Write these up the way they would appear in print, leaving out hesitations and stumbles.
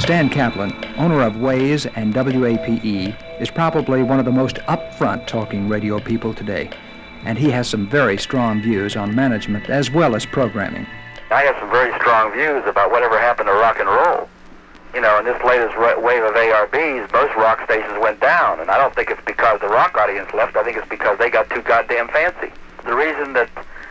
Stan Kaplan, owner of Waze and WAPE, is probably one of the most upfront talking radio people today, and he has some very strong views on management as well as programming. I have some very strong views about whatever happened to rock and roll. You know, in this latest wave of ARBs, most rock stations went down, and I don't think it's because the rock audience left. I think it's because they got too goddamn fancy. The reason that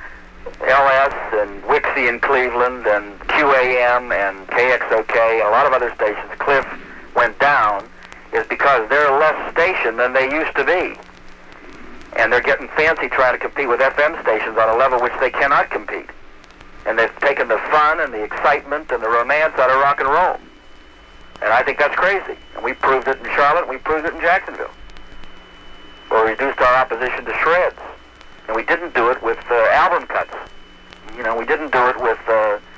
LS and Wixie in Cleveland and QAM and KXOK and a lot of other stations, Cliff, went down is because they're less station than they used to be. And they're getting fancy trying to compete with FM stations on a level which they cannot compete. And they've taken the fun and the excitement and the romance out of rock and roll. And I think that's crazy. And we proved it in Charlotte, and we proved it in Jacksonville. We reduced our opposition to shreds. And we didn't do it with album cuts. You know, we didn't do it with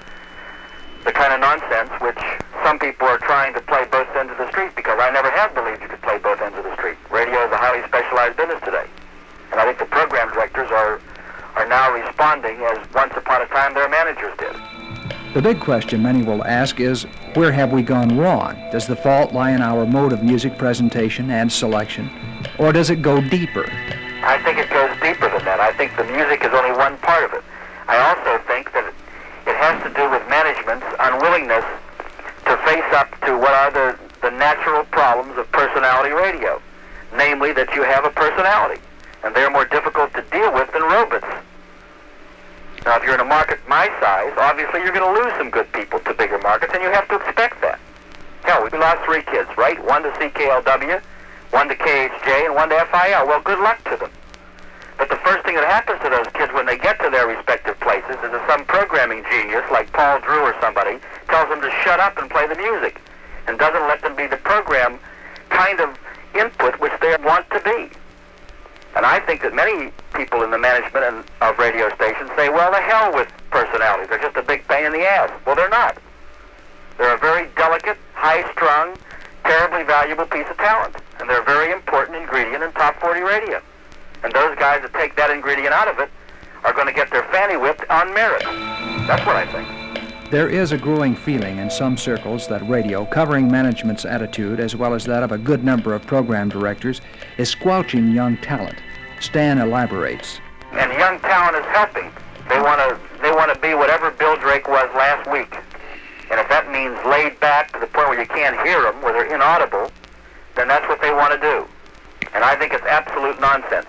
the kind of nonsense which some people are trying to play both ends of the street, because I never have believed you could play both ends of the street. Radio is a highly specialized business today. And I think the program directors are now responding as once upon a time their managers did. The big question many will ask is, where have we gone wrong? Does the fault lie in our mode of music presentation and selection, or does it go deeper? I think it goes deeper than that. I think the music is only one part of it. I also think that it has to do with management's unwillingness to face up to what are the natural problems of personality radio, namely that you have a personality, and they're more difficult to deal with than robots. Now, if you're in a market my size, obviously you're going to lose some good people to bigger markets, and you have to expect that. Hell, we lost 3 kids, right? 1 to CKLW, 1 to KHJ, and 1 to FIL. Well, good luck to them. But the first thing that happens to those kids when they get to their respective places is that some programming genius, like Paul Drew or somebody, tells them to shut up and play the music, and doesn't let them be the program kind of input which they want to be. And I think that many people in the management of radio stations say, well, the hell with personalities. They're just a big pain in the ass. Well, they're not. They're a very delicate, high-strung, terribly valuable piece of talent. And they're a very important ingredient in top 40 radio. And those guys that take that ingredient out of it are going to get their fanny whipped on merit. That's what I think. There is a growing feeling in some circles that radio, covering management's attitude as well as that of a good number of program directors, is squelching young talent. Stan elaborates. And young talent is helping. They want to be whatever Bill Drake was last week. And if that means laid back to the point where you can't hear them, where they're inaudible, then that's what they want to do. And I think it's absolute nonsense.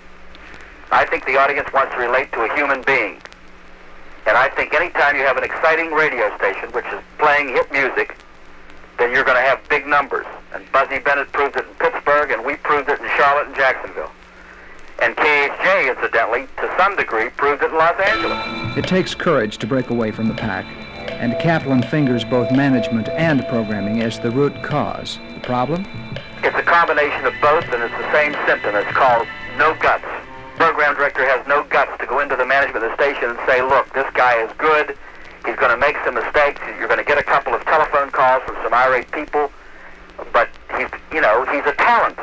I think the audience wants to relate to a human being. And I think anytime you have an exciting radio station which is playing hit music, then you're going to have big numbers. And Buzzy Bennett proved it in Pittsburgh, and we proved it in Charlotte and Jacksonville. And KHJ, incidentally, to some degree, proved it in Los Angeles. It takes courage to break away from the pack, and Kaplan fingers both management and programming as the root cause. The problem? It's a combination of both, and it's the same symptom. It's called no guts. Program director has no guts to go into the management of the station and say, look, this guy is good, he's going to make some mistakes, you're going to get a couple of telephone calls from some irate people, but he's a talent.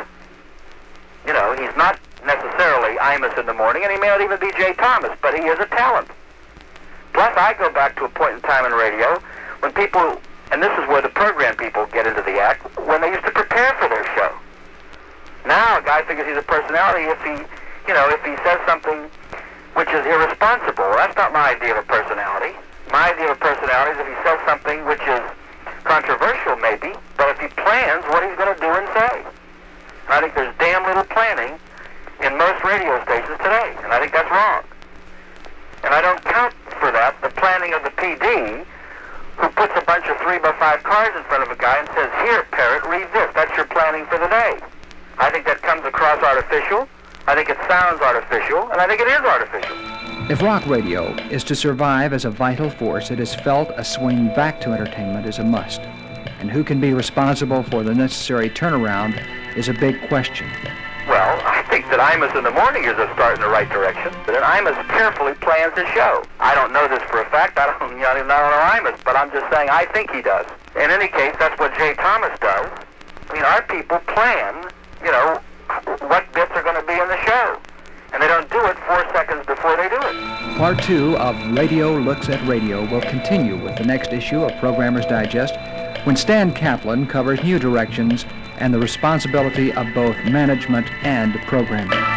You know, he's not necessarily Imus in the morning, and he may not even be Jay Thomas, but he is a talent. Plus, I go back to a point in time in radio when people, and this is where the program people get into the act, when they used to prepare for their show. Now, a guy figures he's a personality if he says something which is irresponsible. Well, that's not my idea of a personality. My idea of a personality is if he says something which is controversial, maybe, but if he plans what he's going to do and say. And I think there's damn little planning in most radio stations today, and I think that's wrong. And I don't count for that the planning of the PD, who puts a bunch of 3x5 cars in front of a guy and says, here, parrot, read this. That's your planning for the day. I think that comes across artificial. I think it sounds artificial, and I think it is artificial. If rock radio is to survive as a vital force, it is felt a swing back to entertainment is a must. And who can be responsible for the necessary turnaround is a big question. Well, I think that Imus in the morning is a start in the right direction, but Imus carefully plans his show. I don't know this for a fact. I don't even know Imus, but I'm just saying I think he does. In any case, that's what Jay Thomas does. I mean, our people plan, what bits are going to be in the show. And they don't do it 4 seconds before they do it. Part 2 of Radio Looks at Radio will continue with the next issue of Programmer's Digest, when Stan Kaplan covers new directions and the responsibility of both management and programming.